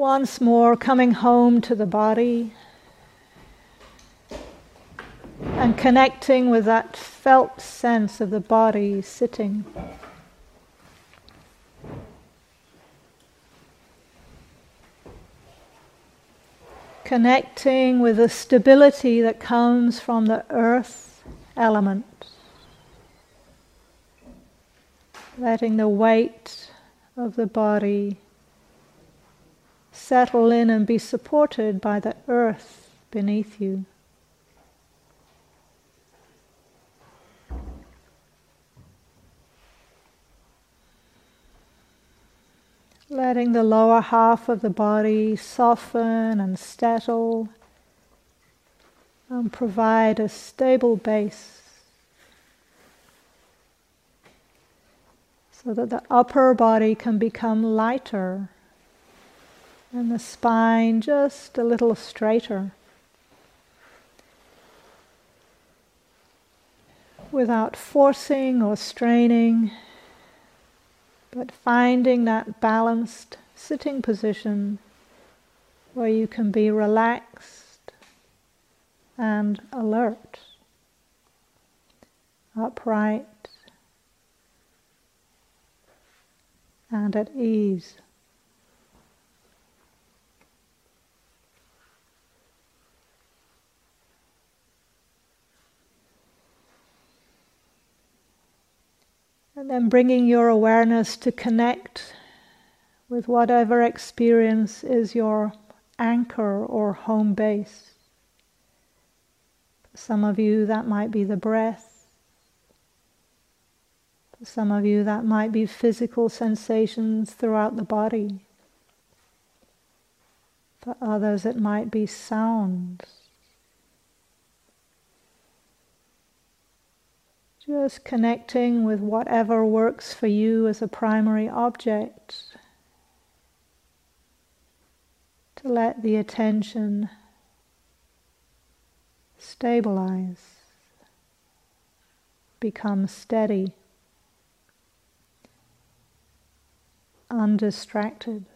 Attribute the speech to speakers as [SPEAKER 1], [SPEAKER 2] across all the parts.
[SPEAKER 1] Once more coming home to the body and connecting with that felt sense of the body sitting. Connecting with the stability that comes from the earth element. Letting the weight of the body settle in and be supported by the earth beneath you. Letting the lower half of the body soften and settle and provide a stable base so that the upper body can become lighter and the spine just a little straighter, without forcing or straining, but finding that balanced sitting position where you can be relaxed and alert, upright and at ease. And then bringing your awareness to connect with whatever experience is your anchor or home base. For some of you that might be the breath. For some of you that might be physical sensations throughout the body. For others it might be sounds. Just connecting with whatever works for you as a primary object, to let the attention stabilize, become steady, undistracted.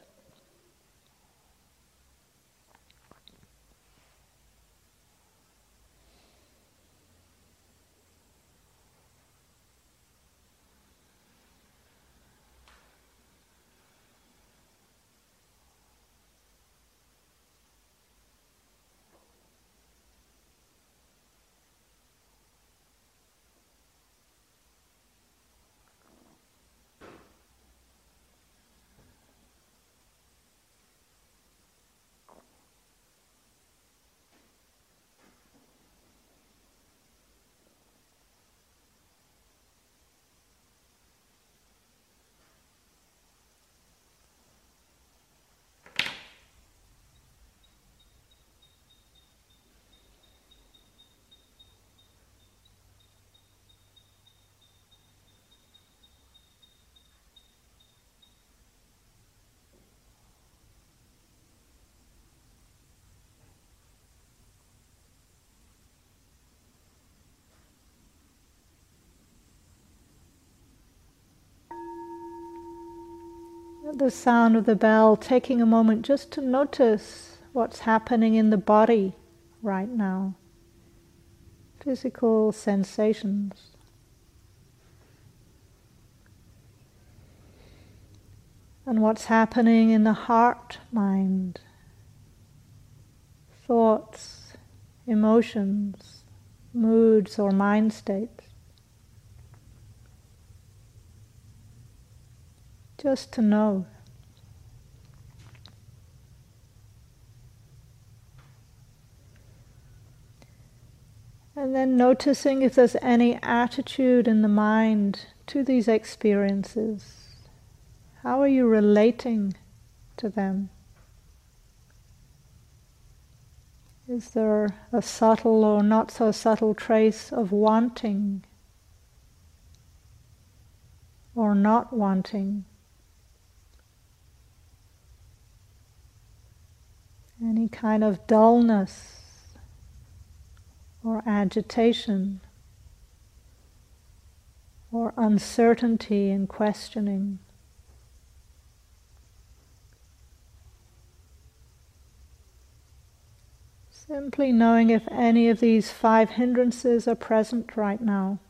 [SPEAKER 1] At the sound of the bell, taking a moment just to notice what's happening in the body right now. Physical sensations. And what's happening in the heart, mind, thoughts, emotions, moods or mind states. Just to know. And then noticing if there's any attitude in the mind to these experiences. How are you relating to them? Is there a subtle or not so subtle trace of wanting or not wanting? Any kind of dullness or agitation or uncertainty in questioning. Simply knowing if any of these 5 hindrances are present right now.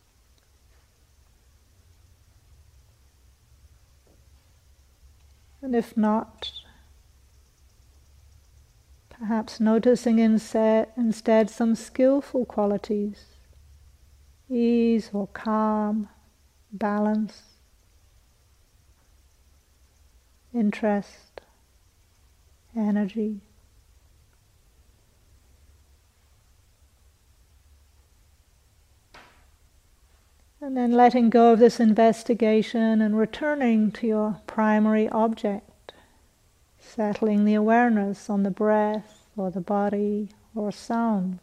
[SPEAKER 1] And if not, perhaps noticing instead some skillful qualities, ease or calm, balance, interest, energy. And then letting go of this investigation and returning to your primary object, settling the awareness on the breath or the body or sounds.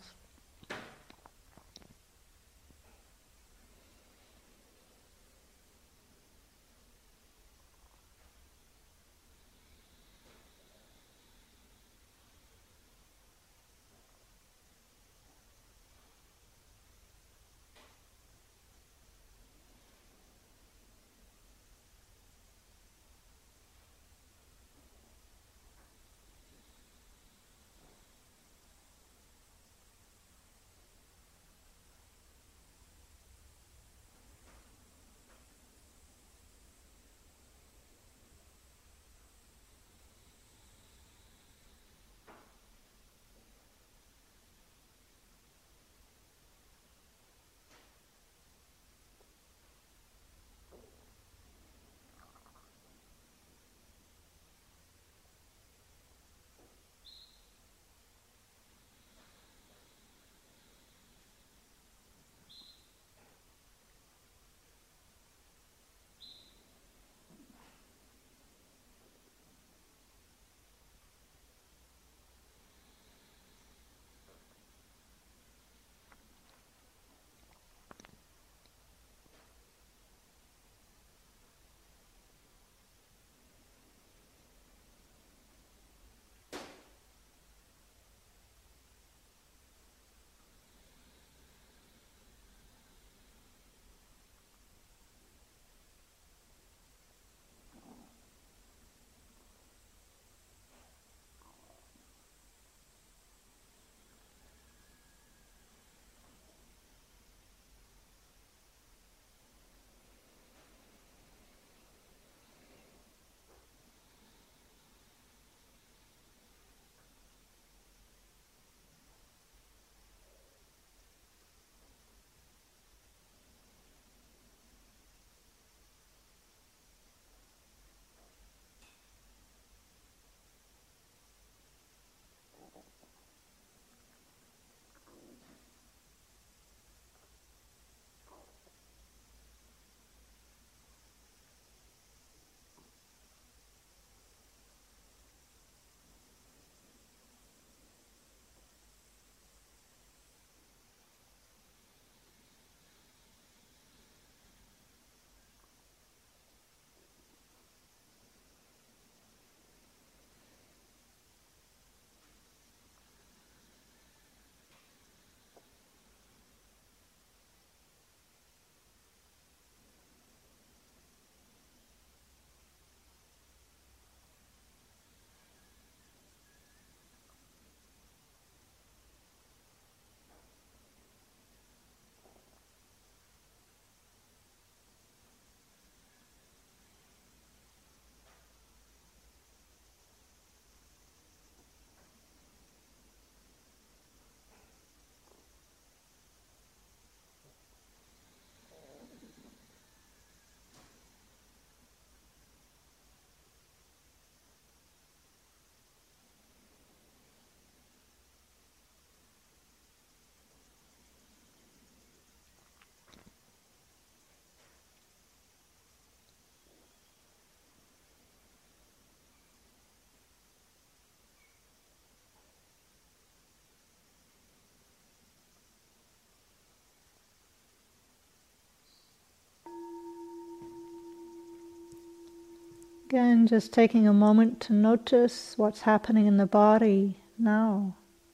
[SPEAKER 1] Again, just taking a moment to notice what's happening in the body now.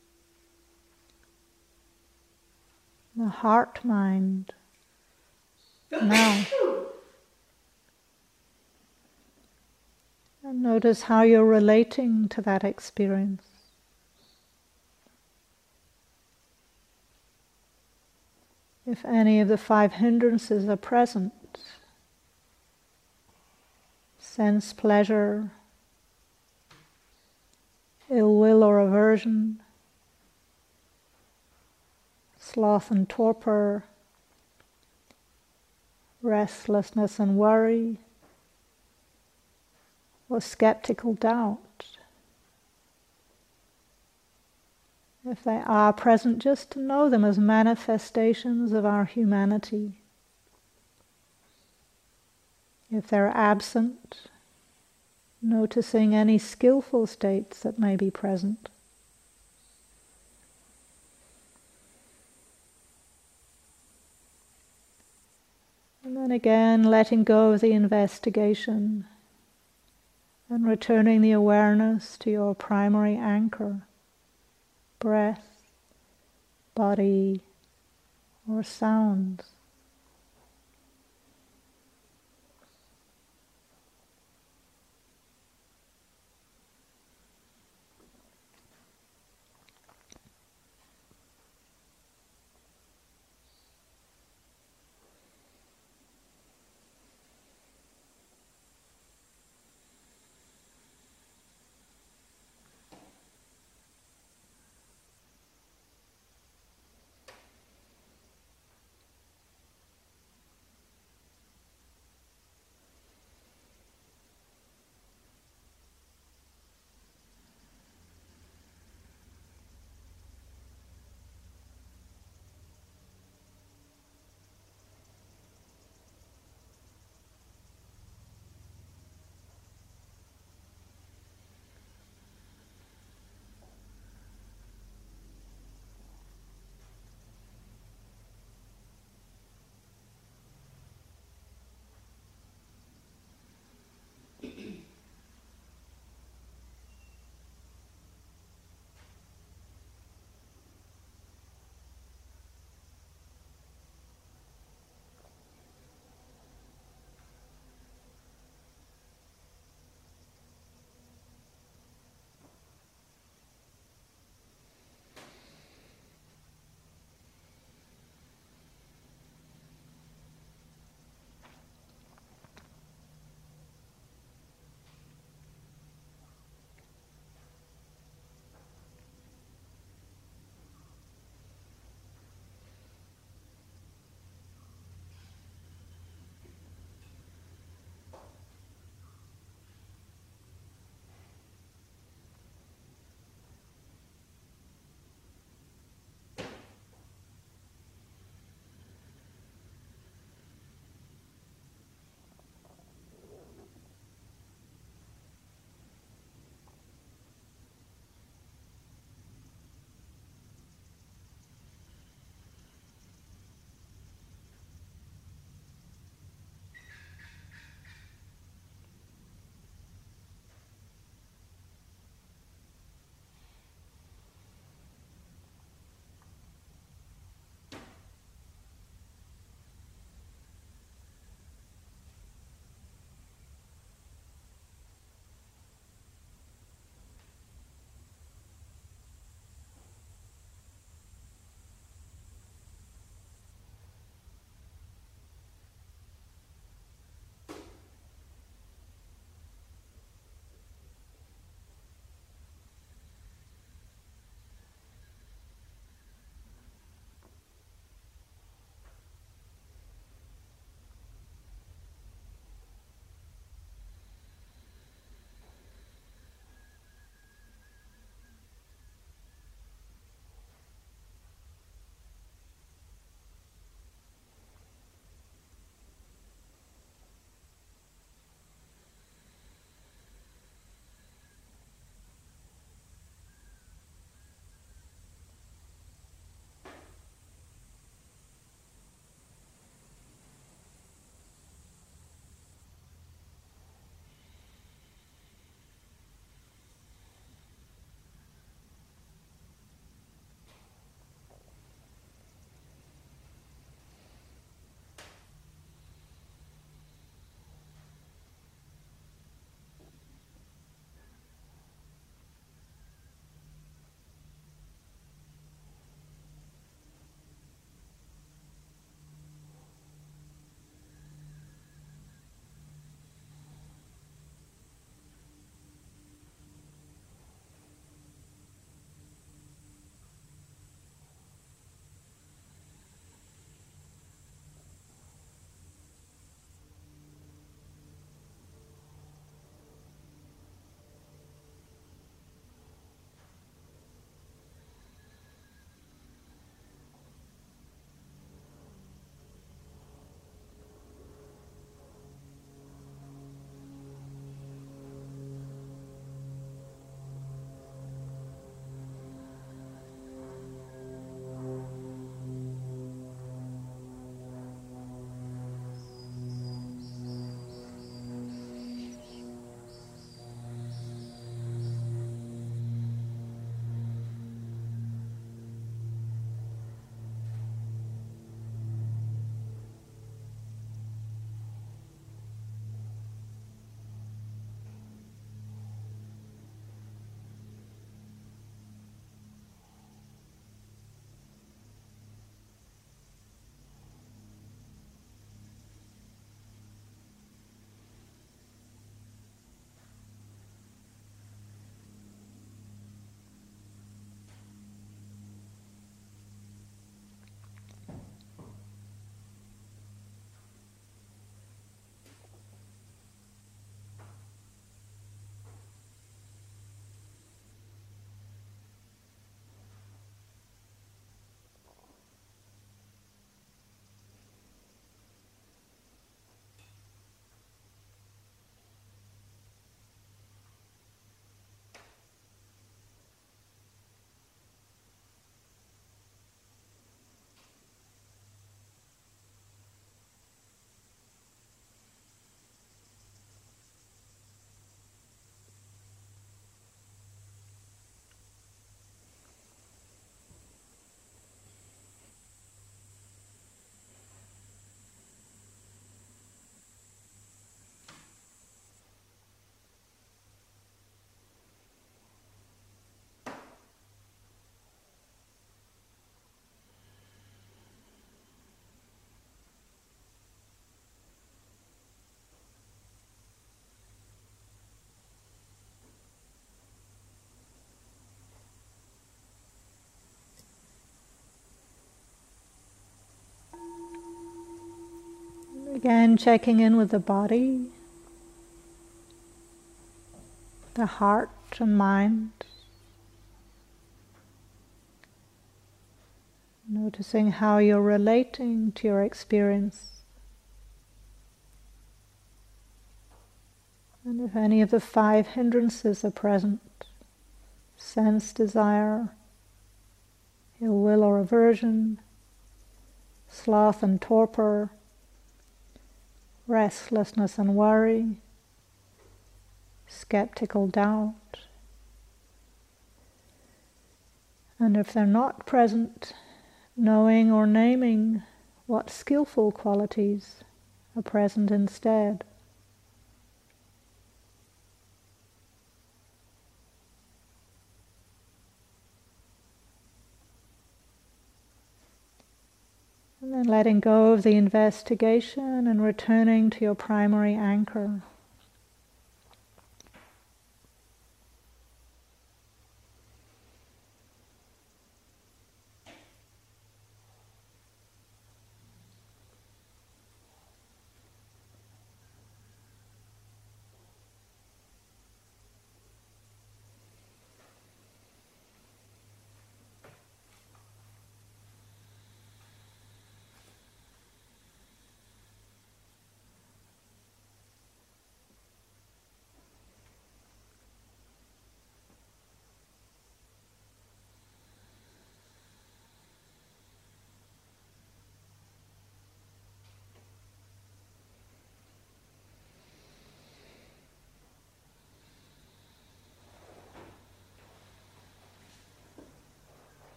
[SPEAKER 1] The heart mind now. And notice how you're relating to that experience. If any of the five hindrances are present, sense pleasure, ill will or aversion, sloth and torpor, restlessness and worry, or skeptical doubt. If they are present, just to know them as manifestations of our humanity. If they're absent, noticing any skillful states that may be present. And then again, letting go of the investigation and returning the awareness to your primary anchor, breath, body, or sounds. Again, checking in with the body, the heart and mind. Noticing how you're relating to your experience. And if any of the 5 hindrances are present, sense, desire, ill will or aversion, sloth and torpor, restlessness and worry, skeptical doubt. And if they're not present, knowing or naming what skillful qualities are present instead. And then letting go of the investigation and returning to your primary anchor.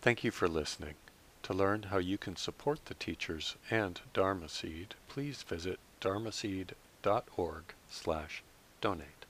[SPEAKER 2] Thank you for listening. To learn how you can support the teachers and Dharma Seed, please visit dharmaseed.org/donate.